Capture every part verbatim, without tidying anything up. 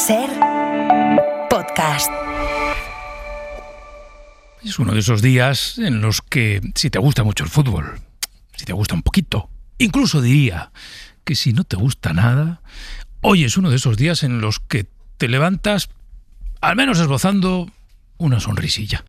Ser Podcast. Es uno de esos días en los que, si te gusta mucho el fútbol, si te gusta un poquito, incluso diría que si no te gusta nada, hoy es uno de esos días en los que te levantas, al menos esbozando una sonrisilla.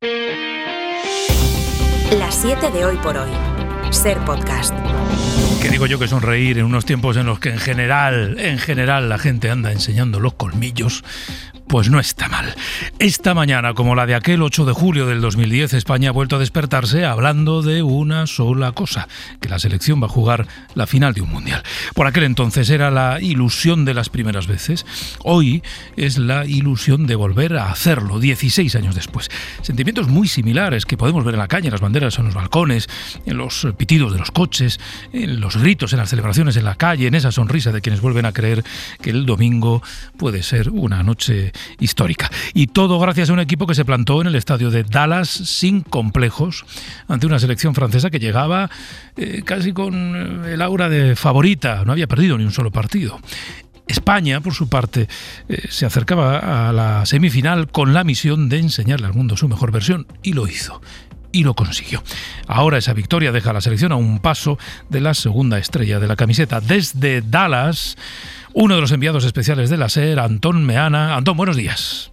Las siete de hoy por hoy. Ser Podcast. Que digo yo que sonreír en unos tiempos en los que en general, en general la gente anda enseñando los colmillos, pues no está mal. Esta mañana, como la de aquel ocho de julio del dos mil diez, España ha vuelto a despertarse hablando de una sola cosa, que la selección va a jugar la final de un mundial. Por aquel entonces era la ilusión de las primeras veces, hoy es la ilusión de volver a hacerlo, dieciséis años después. Sentimientos muy similares que podemos ver en la calle, en las banderas, en los balcones, en los pitidos de los coches, en los gritos, en las celebraciones en la calle, en esa sonrisa de quienes vuelven a creer que el domingo puede ser una noche histórica. Y todo gracias a un equipo que se plantó en el estadio de Dallas sin complejos ante una selección francesa que llegaba eh, casi con el aura de favorita, no había perdido ni un solo partido. España, por su parte, eh, se acercaba a la semifinal con la misión de enseñarle al mundo su mejor versión, y lo hizo. Y lo consiguió. Ahora esa victoria deja a la selección a un paso de la segunda estrella de la camiseta. Desde Dallas, uno de los enviados especiales de la SER, Antón Meana. Antón, buenos días.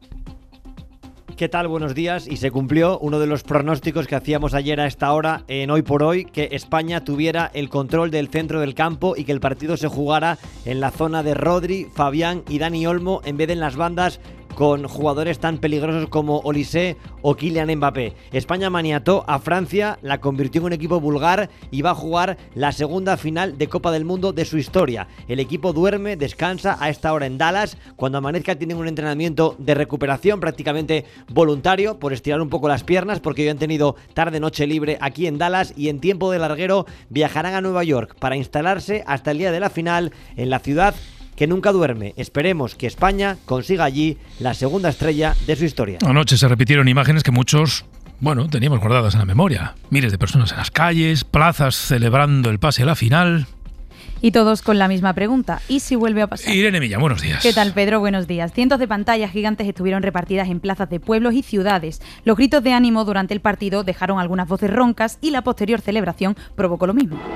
¿Qué tal? Buenos días. Y se cumplió uno de los pronósticos que hacíamos ayer a esta hora en Hoy por Hoy, que España tuviera el control del centro del campo y que el partido se jugara en la zona de Rodri, Fabián y Dani Olmo en vez de en las bandas con jugadores tan peligrosos como Olise o Kylian Mbappé. España maniató a Francia, la convirtió en un equipo vulgar y va a jugar la segunda final de Copa del Mundo de su historia. El equipo duerme, descansa a esta hora en Dallas. Cuando amanezca tienen un entrenamiento de recuperación prácticamente voluntario por estirar un poco las piernas, porque hoy han tenido tarde-noche libre aquí en Dallas, y en tiempo de larguero viajarán a Nueva York para instalarse hasta el día de la final en la ciudad que nunca duerme. Esperemos que España consiga allí la segunda estrella de su historia. Anoche se repitieron imágenes que muchos, bueno, teníamos guardadas en la memoria. Miles de personas en las calles, plazas celebrando el pase a la final. Y todos con la misma pregunta: ¿y si vuelve a pasar? Irene Millán, buenos días. ¿Qué tal, Pedro? Buenos días. Cientos de pantallas gigantes estuvieron repartidas en plazas de pueblos y ciudades. Los gritos de ánimo durante el partido dejaron algunas voces roncas y la posterior celebración provocó lo mismo.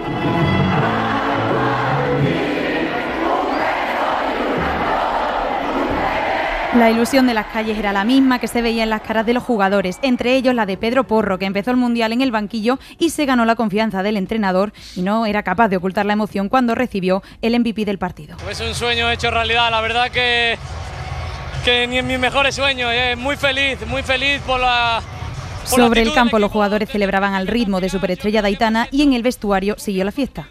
La ilusión de las calles era la misma que se veía en las caras de los jugadores, entre ellos la de Pedro Porro, que empezó el Mundial en el banquillo y se ganó la confianza del entrenador, y no era capaz de ocultar la emoción cuando recibió el M V P del partido. Es un sueño hecho realidad, la verdad que, que ni en mis mejores sueños, eh, muy feliz, muy feliz por la... Por Sobre la el campo los jugadores celebraban al ritmo de Superestrella de Aitana y en el vestuario siguió la fiesta.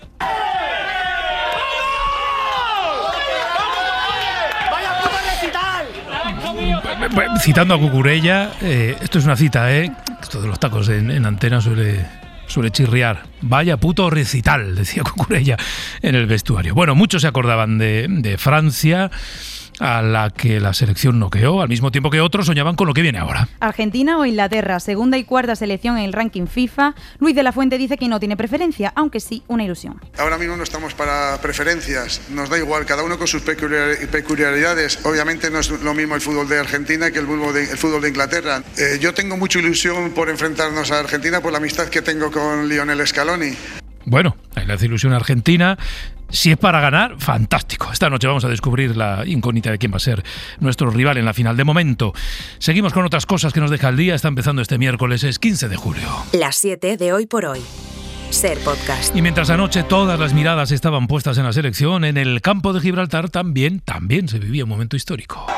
Citando a Cucurella, eh, esto es una cita, ¿eh? Esto de los tacos en, en antena suele, suele chirriar. Vaya puto recital, decía Cucurella en el vestuario. Bueno, muchos se acordaban de, de Francia, a la que la selección noqueó, al mismo tiempo que otros soñaban con lo que viene ahora. Argentina o Inglaterra, segunda y cuarta selección en el ranking FIFA. Luis de la Fuente dice que no tiene preferencia, aunque sí una ilusión. Ahora mismo no estamos para preferencias, nos da igual, cada uno con sus peculiaridades. Obviamente no es lo mismo el fútbol de Argentina que el fútbol de, el fútbol de Inglaterra. Eh, yo tengo mucha ilusión por enfrentarnos a Argentina por la amistad que tengo con Lionel Scaloni. Bueno, hay la desilusión argentina. Si es para ganar, fantástico. Esta noche vamos a descubrir la incógnita de quién va a ser nuestro rival en la final. De momento, seguimos con otras cosas que nos deja el día. Está empezando este miércoles, es quince de julio. Las siete de hoy por hoy. Ser Podcast. Y mientras anoche todas las miradas estaban puestas en la selección, en el campo de Gibraltar también, también se vivía un momento histórico.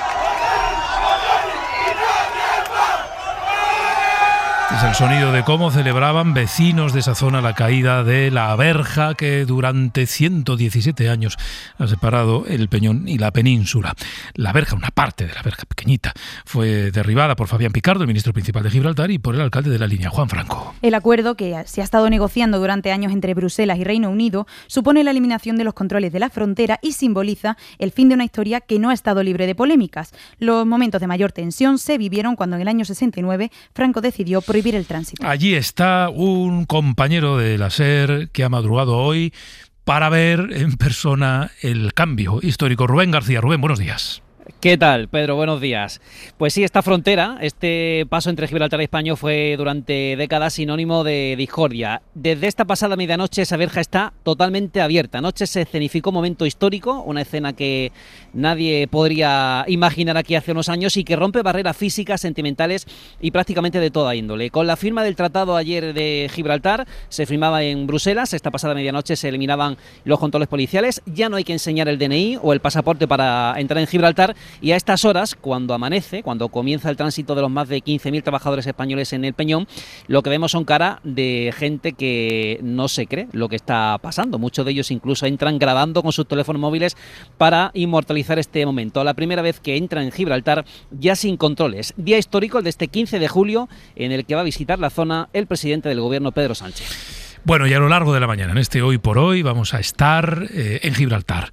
Es el sonido de cómo celebraban vecinos de esa zona la caída de la verja que durante ciento diecisiete años ha separado el Peñón y la península. La verja, una parte de la verja pequeñita, fue derribada por Fabián Picardo, el ministro principal de Gibraltar, y por el alcalde de la línea, Juan Franco. El acuerdo, que se ha estado negociando durante años entre Bruselas y Reino Unido, supone la eliminación de los controles de la frontera y simboliza el fin de una historia que no ha estado libre de polémicas. Los momentos de mayor tensión se vivieron cuando en el año sesenta y nueve Franco decidió prohibir el tránsito. Allí está un compañero de la SER que ha madrugado hoy para ver en persona el cambio histórico. Rubén García. Rubén, buenos días. ¿Qué tal, Pedro? Buenos días. Pues sí, esta frontera, este paso entre Gibraltar y España fue durante décadas sinónimo de discordia. Desde esta pasada medianoche esa verja está totalmente abierta. Anoche se escenificó un momento histórico, una escena que nadie podría imaginar aquí hace unos años y que rompe barreras físicas, sentimentales y prácticamente de toda índole. Con la firma del tratado ayer de Gibraltar, se firmaba en Bruselas, esta pasada medianoche se eliminaban los controles policiales, ya no hay que enseñar el D N I o el pasaporte para entrar en Gibraltar. Y a estas horas, cuando amanece, cuando comienza el tránsito de los más de quince mil trabajadores españoles en el Peñón, lo que vemos son caras de gente que no se cree lo que está pasando. Muchos de ellos incluso entran grabando con sus teléfonos móviles para inmortalizar este momento. La primera vez que entra en Gibraltar ya sin controles. Día histórico el de este quince de julio en el que va a visitar la zona el presidente del gobierno, Pedro Sánchez. Bueno, y a lo largo de la mañana, en este Hoy por Hoy, vamos a estar eh, en Gibraltar.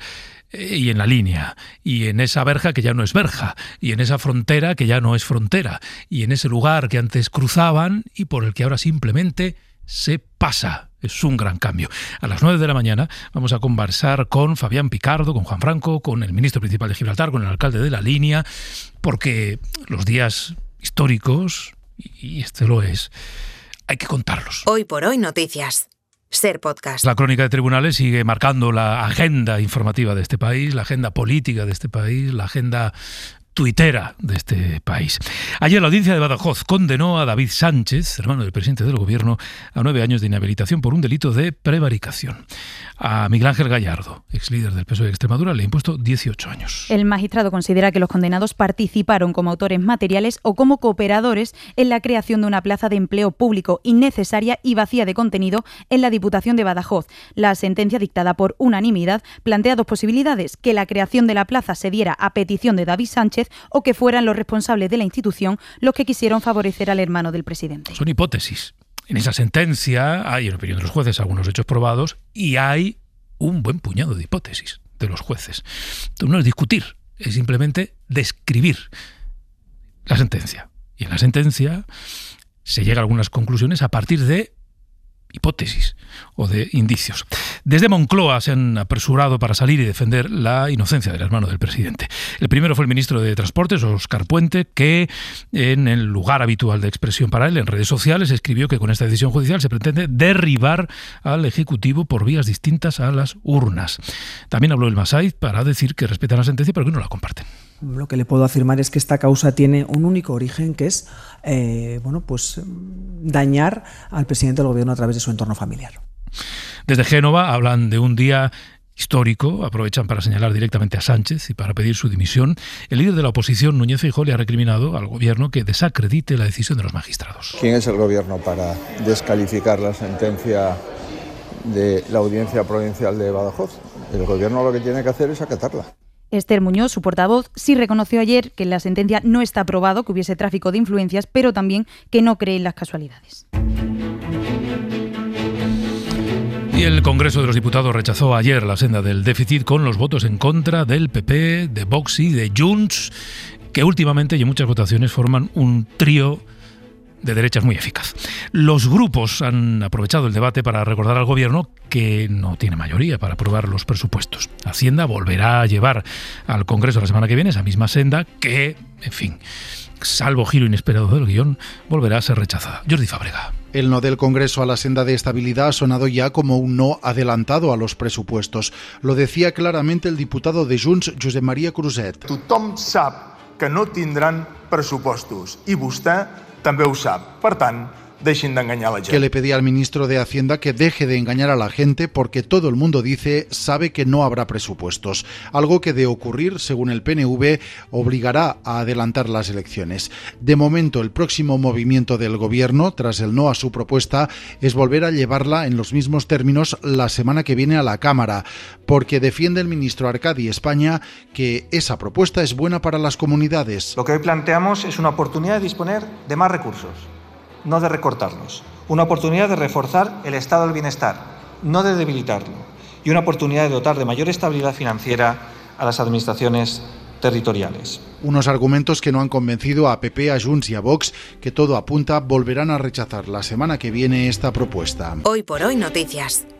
Y en la línea, y en esa verja que ya no es verja, y en esa frontera que ya no es frontera, y en ese lugar que antes cruzaban y por el que ahora simplemente se pasa. Es un gran cambio. A las nueve de la mañana vamos a conversar con Fabián Picardo, con Juan Franco, con el ministro principal de Gibraltar, con el alcalde de la línea, porque los días históricos, y este lo es, hay que contarlos. Hoy por Hoy Noticias. Ser Podcast. La crónica de tribunales sigue marcando la agenda informativa de este país, la agenda política de este país, la agenda tuitera de este país. Ayer la audiencia de Badajoz condenó a David Sánchez, hermano del presidente del gobierno, a nueve años de inhabilitación por un delito de prevaricación. A Miguel Ángel Gallardo, ex líder del P S O E de Extremadura, le ha impuesto dieciocho años. El magistrado considera que los condenados participaron como autores materiales o como cooperadores en la creación de una plaza de empleo público innecesaria y vacía de contenido en la Diputación de Badajoz. La sentencia, dictada por unanimidad, plantea dos posibilidades: que la creación de la plaza se diera a petición de David Sánchez o que fueran los responsables de la institución los que quisieron favorecer al hermano del presidente. Son hipótesis. En esa sentencia hay, en opinión de los jueces, algunos hechos probados y hay un buen puñado de hipótesis de los jueces. Entonces no es discutir, es simplemente describir la sentencia. Y en la sentencia se llega a algunas conclusiones a partir de hipótesis o de indicios. Desde Moncloa se han apresurado para salir y defender la inocencia del hermano del presidente. El primero fue el ministro de Transportes, Óscar Puente, que en el lugar habitual de expresión para él, en redes sociales, escribió que con esta decisión judicial se pretende derribar al Ejecutivo por vías distintas a las urnas. También habló el Masaiz para decir que respetan la sentencia pero que no la comparten. Lo que le puedo afirmar es que esta causa tiene un único origen, que es eh, bueno, pues dañar al presidente del gobierno a través de su entorno familiar. Desde Génova hablan de un día histórico, aprovechan para señalar directamente a Sánchez y para pedir su dimisión. El líder de la oposición, Núñez Feijóo, le ha recriminado al gobierno que desacredite la decisión de los magistrados. ¿Quién es el gobierno para descalificar la sentencia de la Audiencia Provincial de Badajoz? El gobierno lo que tiene que hacer es acatarla. Esther Muñoz, su portavoz, sí reconoció ayer que en la sentencia no está probado que hubiese tráfico de influencias, pero también que no cree en las casualidades. Y el Congreso de los Diputados rechazó ayer la senda del déficit con los votos en contra del P P, de Vox y de Junts, que últimamente y en muchas votaciones forman un trío de derechas muy eficaz. Los grupos han aprovechado el debate para recordar al gobierno que no tiene mayoría para aprobar los presupuestos. Hacienda volverá a llevar al Congreso la semana que viene esa misma senda que, en fin, salvo giro inesperado del guión, volverá a ser rechazada. Jordi Fábrega. El no del Congreso a la senda de estabilidad ha sonado ya como un no adelantado a los presupuestos. Lo decía claramente el diputado de Junts, Josep Maria Cruzet. Tothom sap que no tindran pressupostos i vostè també ho sap. Per tant, deixin d'enganyar a la gent. Que le pedía al ministro de Hacienda que deje de engañar a la gente porque todo el mundo dice, sabe que no habrá presupuestos. Algo que de ocurrir, según el P N V, obligará a adelantar las elecciones. De momento, el próximo movimiento del gobierno, tras el no a su propuesta, es volver a llevarla en los mismos términos la semana que viene a la Cámara, porque defiende el ministro Arcadi España que esa propuesta es buena para las comunidades. Lo que hoy planteamos es una oportunidad de disponer de más recursos, no de recortarlos. Una oportunidad de reforzar el estado del bienestar, no de debilitarlo. Y una oportunidad de dotar de mayor estabilidad financiera a las administraciones territoriales. Unos argumentos que no han convencido a P P, a Junts y a Vox, que todo apunta volverán a rechazar la semana que viene esta propuesta. Hoy por Hoy Noticias.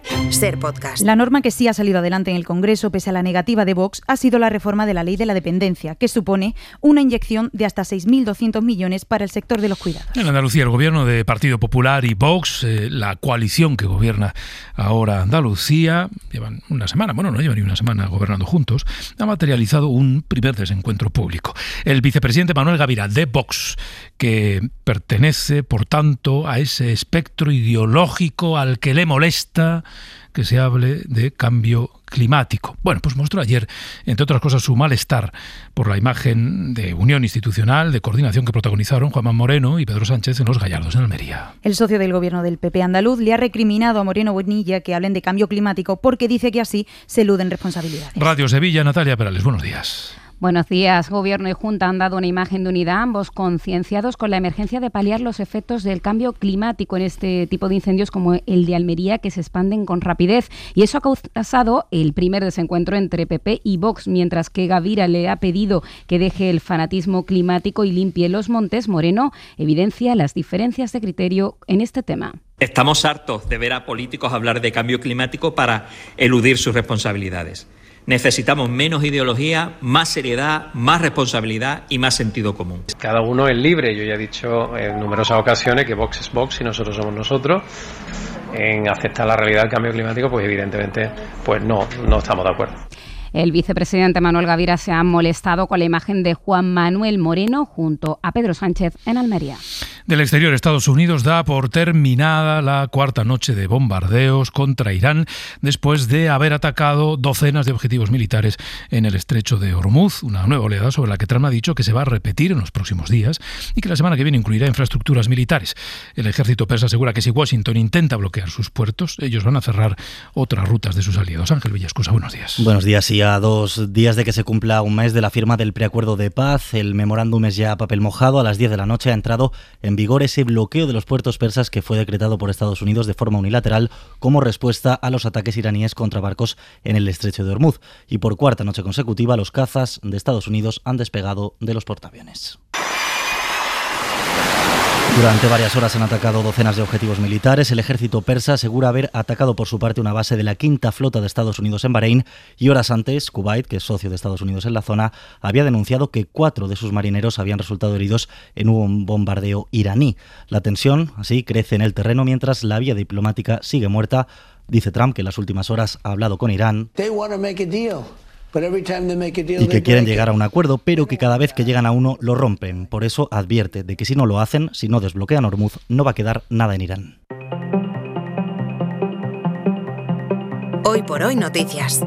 Ser Podcast. La norma que sí ha salido adelante en el Congreso, pese a la negativa de Vox, ha sido la reforma de la Ley de la Dependencia, que supone una inyección de hasta seis mil doscientos millones para el sector de los cuidados. En Andalucía, el gobierno de Partido Popular y Vox, eh, la coalición que gobierna ahora Andalucía, llevan una semana, bueno, no llevan ni una semana gobernando juntos, ha materializado un primer desencuentro público. El vicepresidente Manuel Gavira, de Vox, que pertenece, por tanto, a ese espectro ideológico al que le molesta que se hable de cambio climático. Bueno, pues mostró ayer, entre otras cosas, su malestar por la imagen de unión institucional, de coordinación que protagonizaron Juanma Moreno y Pedro Sánchez en Los Gallardos, en Almería. El socio del gobierno del P P andaluz le ha recriminado a Moreno Bonilla que hablen de cambio climático porque dice que así se eluden responsabilidades. Radio Sevilla, Natalia Perales, buenos días. Buenos días. Gobierno y Junta han dado una imagen de unidad, ambos concienciados con la emergencia de paliar los efectos del cambio climático en este tipo de incendios como el de Almería, que se expanden con rapidez. Y eso ha causado el primer desencuentro entre P P y Vox, mientras que Gavira le ha pedido que deje el fanatismo climático y limpie los montes. Moreno evidencia las diferencias de criterio en este tema. Estamos hartos de ver a políticos hablar de cambio climático para eludir sus responsabilidades. Necesitamos menos ideología, más seriedad, más responsabilidad y más sentido común. Cada uno es libre. Yo ya he dicho en numerosas ocasiones que Vox es Vox y nosotros somos nosotros. En aceptar la realidad del cambio climático, pues evidentemente pues no, no estamos de acuerdo. El vicepresidente Manuel Gavira se ha molestado con la imagen de Juan Manuel Moreno junto a Pedro Sánchez en Almería. Del exterior, Estados Unidos da por terminada la cuarta noche de bombardeos contra Irán después de haber atacado docenas de objetivos militares en el estrecho de Hormuz, una nueva oleada sobre la que Trump ha dicho que se va a repetir en los próximos días y que la semana que viene incluirá infraestructuras militares. El ejército persa asegura que si Washington intenta bloquear sus puertos, ellos van a cerrar otras rutas de sus aliados. Ángel Villascusa, buenos días. Buenos días. Y a dos días de que se cumpla un mes de la firma del preacuerdo de paz, el memorándum es ya papel mojado. A las diez de la noche ha entrado en vigor ese bloqueo de los puertos persas que fue decretado por Estados Unidos de forma unilateral como respuesta a los ataques iraníes contra barcos en el estrecho de Hormuz. Y por cuarta noche consecutiva, los cazas de Estados Unidos han despegado de los portaaviones. Durante varias horas han atacado docenas de objetivos militares. El ejército persa asegura haber atacado por su parte una base de la quinta flota de Estados Unidos en Bahrein y horas antes, Kuwait, que es socio de Estados Unidos en la zona, había denunciado que cuatro de sus marineros habían resultado heridos en un bombardeo iraní. La tensión, así, crece en el terreno mientras la vía diplomática sigue muerta. Dice Trump que en las últimas horas ha hablado con Irán y que quieren llegar a un acuerdo, pero que cada vez que llegan a uno lo rompen. Por eso advierte de que si no lo hacen, si no desbloquean Hormuz, no va a quedar nada en Irán. Hoy por hoy noticias.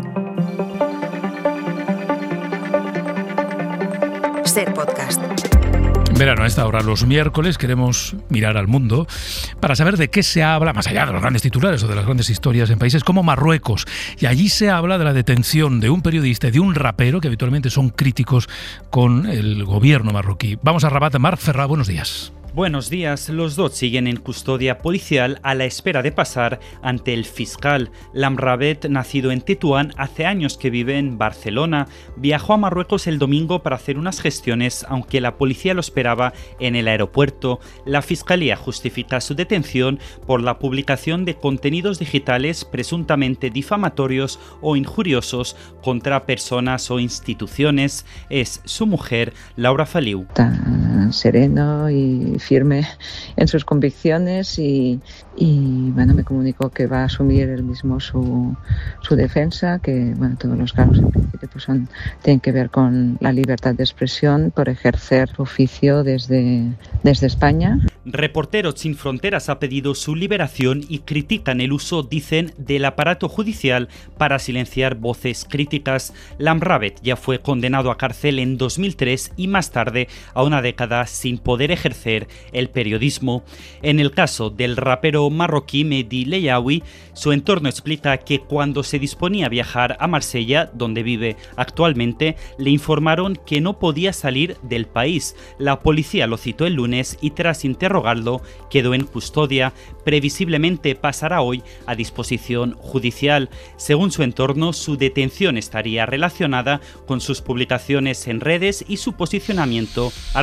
Ser Podcast. Verano, a esta hora, los miércoles, queremos mirar al mundo para saber de qué se habla, más allá de los grandes titulares o de las grandes historias en países como Marruecos. Y allí se habla de la detención de un periodista y de un rapero que habitualmente son críticos con el gobierno marroquí. Vamos a Rabat. Marc Ferrà, buenos días. Buenos días. Los dos siguen en custodia policial a la espera de pasar ante el fiscal. Lamrabet, nacido en Tetuán, hace años que vive en Barcelona. Viajó a Marruecos el domingo para hacer unas gestiones, aunque la policía lo esperaba en el aeropuerto. La fiscalía justifica su detención por la publicación de contenidos digitales presuntamente difamatorios o injuriosos contra personas o instituciones. Es su mujer, Laura Feliu. Tan sereno y firme en sus convicciones y, y bueno, me comunicó que va a asumir él mismo su, su defensa, que bueno, todos los casos en principio pues son, tienen que ver con la libertad de expresión por ejercer su oficio desde, desde España. Reporteros Sin Fronteras ha pedido su liberación y critican el uso, dicen, del aparato judicial para silenciar voces críticas. Lamrabet ya fue condenado a cárcel en dos mil tres y más tarde a una década sin poder ejercer el periodismo. En el caso del rapero marroquí Mehdi Leyaoui, su entorno explica que cuando se disponía a viajar a Marsella, donde vive actualmente, le informaron que no podía salir del país. La policía lo citó el lunes y tras interrogarlo quedó en custodia. Previsiblemente pasará hoy a disposición judicial. Según su entorno, su detención estaría relacionada con sus publicaciones en redes y su posicionamiento artístico.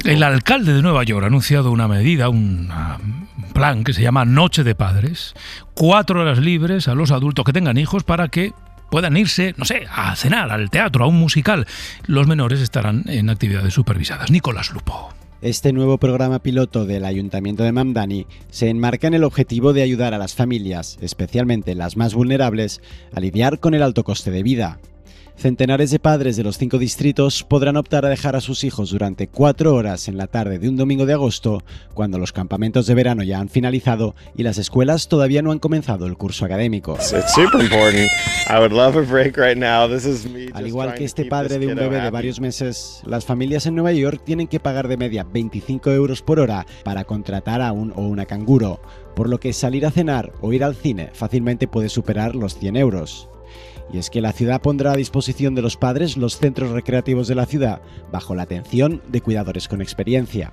El alcalde de Nueva York ha anunciado una medida, un plan que se llama Noche de Padres. Cuatro horas libres a los adultos que tengan hijos para que puedan irse, no sé, a cenar, al teatro, a un musical. Los menores estarán en actividades supervisadas. Nicolás Lupo. Este nuevo programa piloto del Ayuntamiento de Mamdani se enmarca en el objetivo de ayudar a las familias, especialmente las más vulnerables, a lidiar con el alto coste de vida. Centenares de padres de los cinco distritos podrán optar a dejar a sus hijos durante cuatro horas en la tarde de un domingo de agosto, cuando los campamentos de verano ya han finalizado y las escuelas todavía no han comenzado el curso académico. Al igual que este padre de un bebé de varios meses, las familias en Nueva York tienen que pagar de media veinticinco euros por hora para contratar a un o una canguro, por lo que salir a cenar o ir al cine fácilmente puede superar los cien euros. Y es que la ciudad pondrá a disposición de los padres los centros recreativos de la ciudad bajo la atención de cuidadores con experiencia.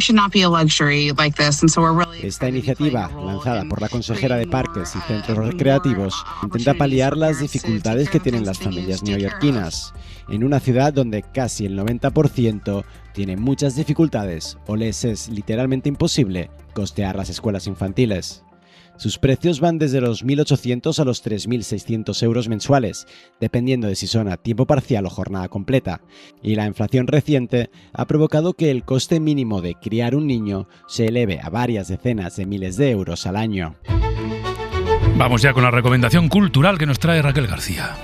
Esta iniciativa, lanzada por la consejera de Parques y Centros Recreativos, intenta paliar las dificultades que tienen las familias neoyorquinas, en una ciudad donde casi el noventa por ciento tiene muchas dificultades o les es literalmente imposible costear las escuelas infantiles. Sus precios van desde los mil ochocientos a los tres mil seiscientos euros mensuales, dependiendo de si son a tiempo parcial o jornada completa, y la inflación reciente ha provocado que el coste mínimo de criar un niño se eleve a varias decenas de miles de euros al año. Vamos ya con la recomendación cultural que nos trae Raquel García.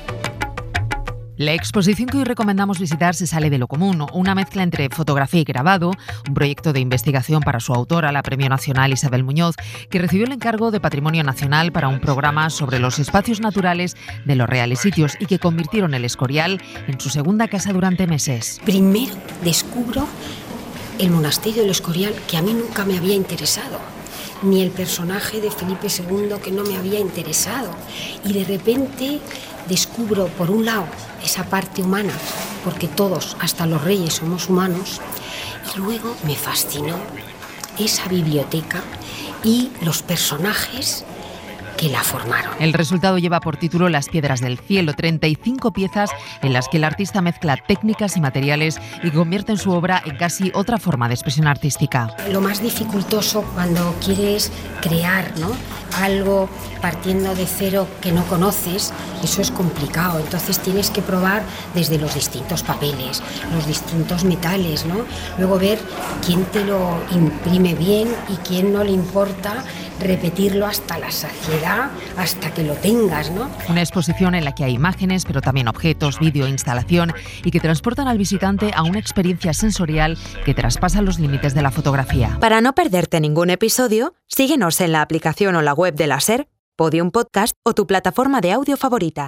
La exposición que hoy recomendamos visitar se sale de lo común, una mezcla entre fotografía y grabado, un proyecto de investigación para su autora, la Premio Nacional Isabel Muñoz, que recibió el encargo de Patrimonio Nacional para un programa sobre los espacios naturales de los Reales Sitios y que convirtieron el Escorial en su segunda casa durante meses. Primero descubro el monasterio del Escorial, que a mí nunca me había interesado, ni el personaje de Felipe segundo, que no me había interesado, y de repente descubro, por un lado, esa parte humana, porque todos, hasta los reyes, somos humanos, y luego me fascinó esa biblioteca y los personajes que la formaron. El resultado lleva por título Las Piedras del Cielo, treinta y cinco piezas en las que el artista mezcla técnicas y materiales y convierte en su obra en casi otra forma de expresión artística. Lo más dificultoso cuando quieres crear, ¿no?, algo partiendo de cero que no conoces, eso es complicado. Entonces tienes que probar desde los distintos papeles, los distintos metales, ¿no? Luego ver quién te lo imprime bien y quién no le importa repetirlo hasta la saciedad, hasta que lo tengas, ¿no? Una exposición en la que hay imágenes, pero también objetos, vídeo, instalación y que transportan al visitante a una experiencia sensorial que traspasa los límites de la fotografía. Para no perderte ningún episodio, síguenos en la aplicación o la web de la SER, Podium Podcast o tu plataforma de audio favorita.